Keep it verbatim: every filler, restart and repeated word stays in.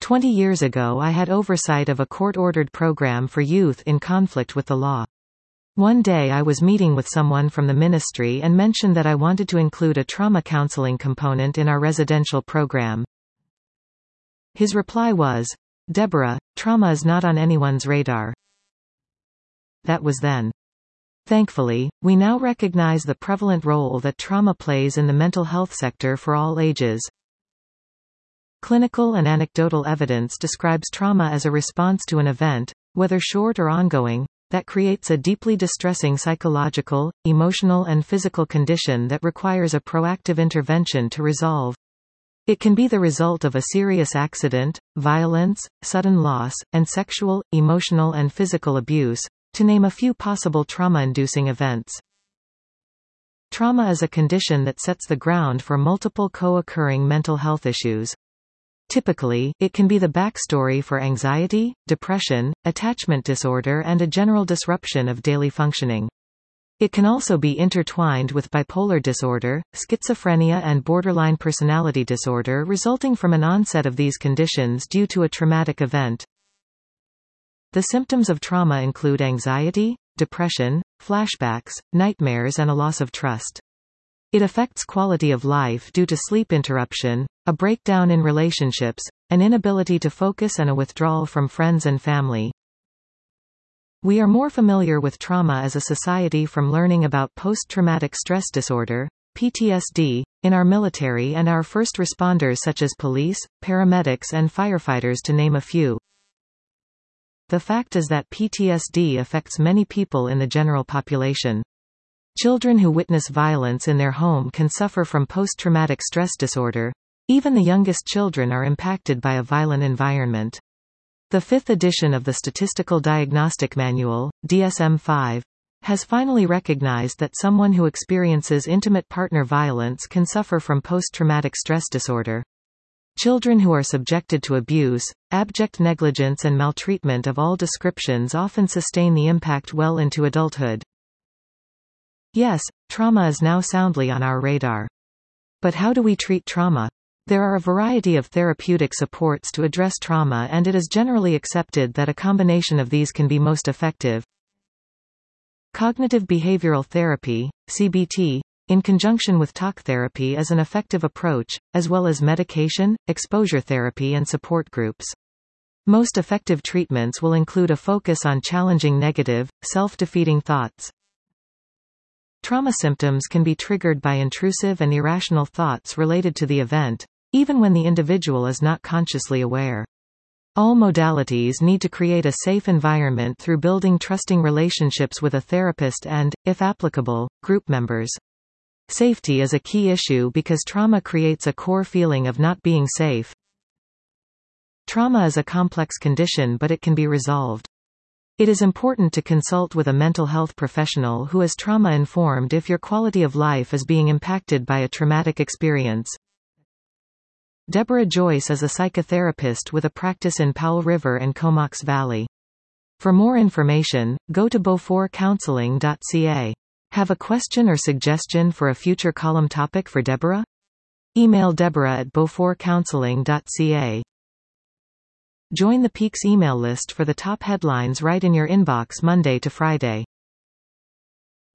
Twenty years ago I had oversight of a court-ordered program for youth in conflict with the law. One day I was meeting with someone from the ministry and mentioned that I wanted to include a trauma counseling component in our residential program. His reply was, "Deborah, trauma is not on anyone's radar." That was then. Thankfully, we now recognize the prevalent role that trauma plays in the mental health sector for all ages. Clinical and anecdotal evidence describes trauma as a response to an event, whether short or ongoing, that creates a deeply distressing psychological, emotional and physical condition that requires a proactive intervention to resolve. It can be the result of a serious accident, violence, sudden loss, and sexual, emotional and physical abuse, to name a few possible trauma-inducing events. Trauma is a condition that sets the ground for multiple co-occurring mental health issues. Typically, it can be the backstory for anxiety, depression, attachment disorder and a general disruption of daily functioning. It can also be intertwined with bipolar disorder, schizophrenia and borderline personality disorder resulting from an onset of these conditions due to a traumatic event. The symptoms of trauma include anxiety, depression, flashbacks, nightmares and a loss of trust. It affects quality of life due to sleep interruption, a breakdown in relationships, an inability to focus and a withdrawal from friends and family. We are more familiar with trauma as a society from learning about post-traumatic stress disorder, P T S D, in our military and our first responders such as police, paramedics and firefighters to name a few. The fact is that P T S D affects many people in the general population. Children who witness violence in their home can suffer from post-traumatic stress disorder. Even the youngest children are impacted by a violent environment. The fifth edition of the Statistical Diagnostic Manual, D S M five, has finally recognized that someone who experiences intimate partner violence can suffer from post-traumatic stress disorder. Children who are subjected to abuse, abject negligence and maltreatment of all descriptions often sustain the impact well into adulthood. Yes, trauma is now soundly on our radar. But how do we treat trauma? There are a variety of therapeutic supports to address trauma and it is generally accepted that a combination of these can be most effective. Cognitive behavioral therapy, C B T, in conjunction with talk therapy is an effective approach, as well as medication, exposure therapy and support groups. Most effective treatments will include a focus on challenging negative, self-defeating thoughts. Trauma symptoms can be triggered by intrusive and irrational thoughts related to the event, even when the individual is not consciously aware. All modalities need to create a safe environment through building trusting relationships with a therapist and, if applicable, group members. Safety is a key issue because trauma creates a core feeling of not being safe. Trauma is a complex condition but it can be resolved. It is important to consult with a mental health professional who is trauma-informed if your quality of life is being impacted by a traumatic experience. Deborah Joyce is a psychotherapist with a practice in Powell River and Comox Valley. For more information, go to beaufort counseling dot c a. Have a question or suggestion for a future column topic for Deborah? Email Deborah at beaufort counseling dot c a. Join the Peaks email list for the top headlines right in your inbox Monday to Friday.